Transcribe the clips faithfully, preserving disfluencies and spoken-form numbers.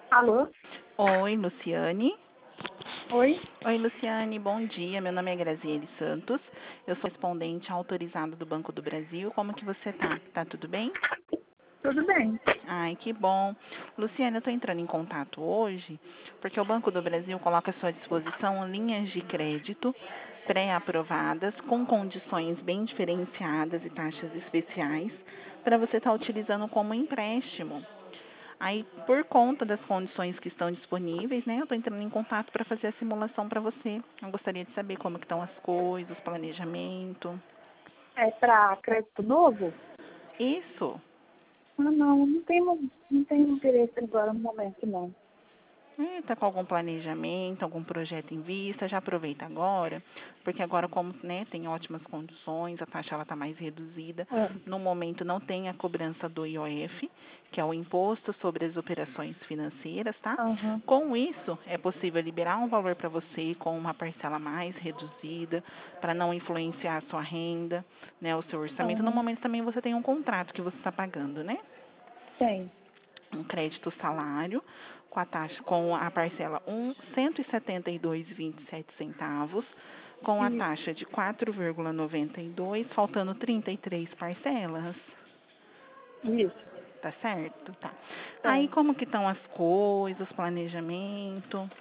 Alô? Oi, Luciane. Oi? Oi, Luciane, bom dia. Meu nome é Graziele Santos. Eu sou respondente autorizado do Banco do Brasil. Como que você tá? Tá tudo bem? Tudo bem? Ai, que bom. Luciane, eu estou entrando em contato hoje porque o Banco do Brasil coloca à sua disposição linhas de crédito pré-aprovadas com condições bem diferenciadas e taxas especiais para você estar utilizando como empréstimo. Aí, por conta das condições que estão disponíveis, né, eu estou entrando em contato para fazer a simulação para você. Eu gostaria de saber como que estão as coisas, planejamento. É para crédito novo? Isso. Ah, não, não tenho, não tenho interesse agora no momento, não. Está com algum planejamento, algum projeto em vista? Já aproveita agora, porque agora como né, tem ótimas condições, a taxa está mais reduzida. Ah, No momento não tem a cobrança do I O F, que é o Imposto sobre as Operações Financeiras, tá? aham, Com isso, é possível liberar um valor para você com uma parcela mais reduzida, para não influenciar a sua renda, né, o seu orçamento. No aham, momento também você tem um contrato que você está pagando, né? tem. Um crédito salário com a taxa com a parcela um cento e setenta e dois e vinte e sete centavos, com a Isso, taxa de quatro vírgula noventa e dois, faltando trinta e três parcelas. isso, Tá certo? Tá. Aí tem. como que estão as coisas, planejamento?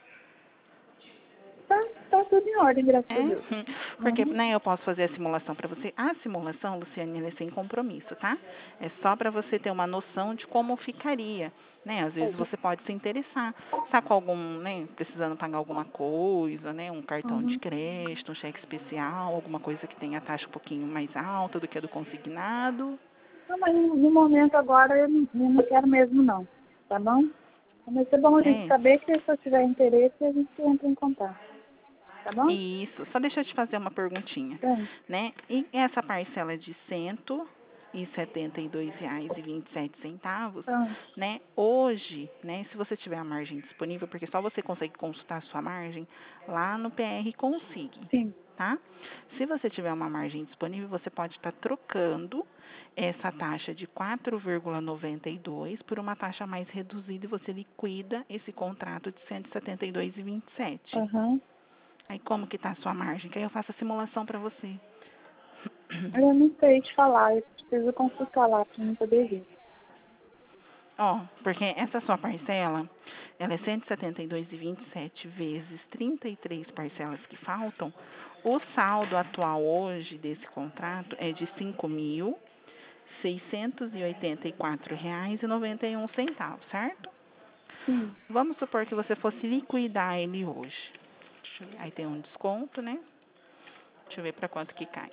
Tá, tá tudo em ordem, graças É, a Deus. hum, porque Uhum. né, eu posso fazer a simulação para você. A simulação, Luciane, ela é sem compromisso, tá? É só para você ter uma noção de como ficaria. Né? Às vezes você pode se interessar. Está com algum, né, precisando pagar alguma coisa, né? Um cartão de Uhum. crédito, um cheque especial, alguma coisa que tenha taxa um pouquinho mais alta do que a do consignado. Não, mas no no momento agora eu não, eu não quero mesmo, não. Tá bom? Mas é bom a gente É. saber que se eu tiver interesse, a gente entra em contato. Tá bom? Isso. Só deixa eu te fazer uma perguntinha, Tem. né? E essa parcela de cento e setenta e dois reais e vinte e sete centavos, Tá. né? Hoje, né? Se você tiver a margem disponível, porque só você consegue consultar a sua margem lá no P R Consigne, Sim. tá? Se você tiver uma margem disponível, você pode estar trocando essa taxa de quatro vírgula noventa e dois por uma taxa mais reduzida e você liquida esse contrato de cento e setenta e dois e vinte e sete. Aham. Aí como que tá a sua margem? Que aí eu faço a simulação para você. Eu não sei te falar, eu preciso consultar lá para não poder ver. Ó, porque essa sua parcela, ela é cento e setenta e dois e vinte e sete vezes trinta e três parcelas que faltam. O saldo atual hoje desse contrato é de cinco mil seiscentos e oitenta e quatro reais e noventa e um centavos, certo? Sim. Vamos supor que você fosse liquidar ele hoje. Deixa eu ver. Aí tem um desconto, né? Deixa eu ver para quanto que cai.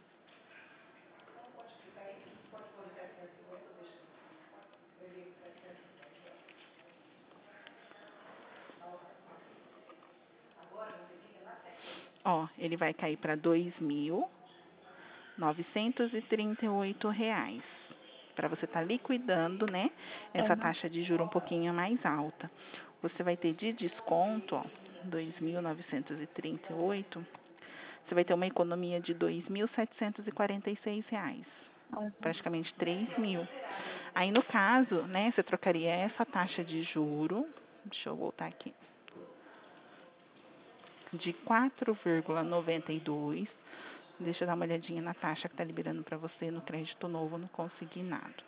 Ó, ele vai cair para dois mil novecentos e trinta e oito reais. Para você estar tá liquidando, né, essa Aham. taxa de juro um pouquinho mais alta. Você vai ter de desconto, ó, dois mil novecentos e trinta e oito, você vai ter uma economia de dois mil setecentos e quarenta e seis reais, Aham. praticamente três mil. Aí no caso, né, você trocaria essa taxa de juro, deixa eu voltar aqui, de quatro vírgula noventa e dois. Deixa eu dar uma olhadinha na taxa que está liberando para você no crédito novo no consignado.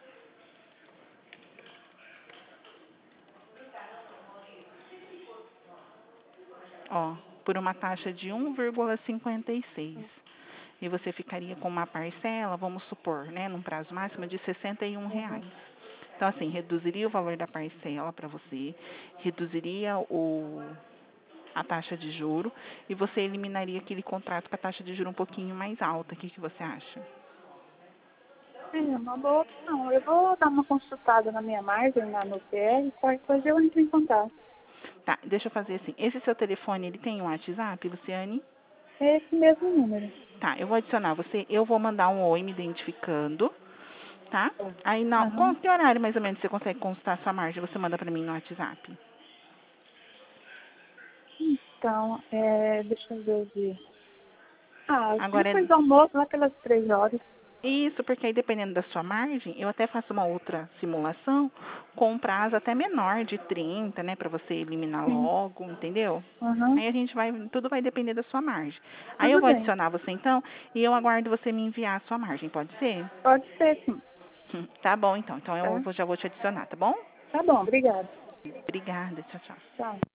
Ó, por uma taxa de um vírgula cinquenta e seis. E você ficaria com uma parcela, vamos supor, né, num prazo máximo de sessenta e um Aham. reais. Então, assim, reduziria o valor da parcela para você, reduziria o, a taxa de juro e você eliminaria aquele contrato com a taxa de juro um pouquinho mais alta. O que, que você acha? É uma boa opção. Eu vou dar uma consultada na minha margem, lá no P R, qualquer coisa eu entro em contato. Tá, deixa eu fazer assim. Esse seu telefone, ele tem um WhatsApp, Luciane? É esse mesmo número. Tá, eu vou adicionar você, eu vou mandar um oi me identificando, tá? Tá. Aí, não, com Aham. que horário mais ou menos você consegue consultar a sua margem? Você manda pra mim no WhatsApp. Então, é, deixa eu ver o dia. Ah, Agora, depois é- do almoço, lá pelas três horas. Isso, porque aí dependendo da sua margem, eu até faço uma outra simulação com um prazo até menor de trinta, né, para você eliminar Sim. logo, entendeu? Uhum. Aí a gente vai, tudo vai depender da sua margem. Aí eu Tudo vou bem. adicionar você então e eu aguardo você me enviar a sua margem, pode ser? Pode ser, sim. Hum, Tá bom, então. Então eu Tá? vou- já vou te adicionar, tá bom? Tá bom, obrigada. Obrigada, tchau, tchau. Tchau.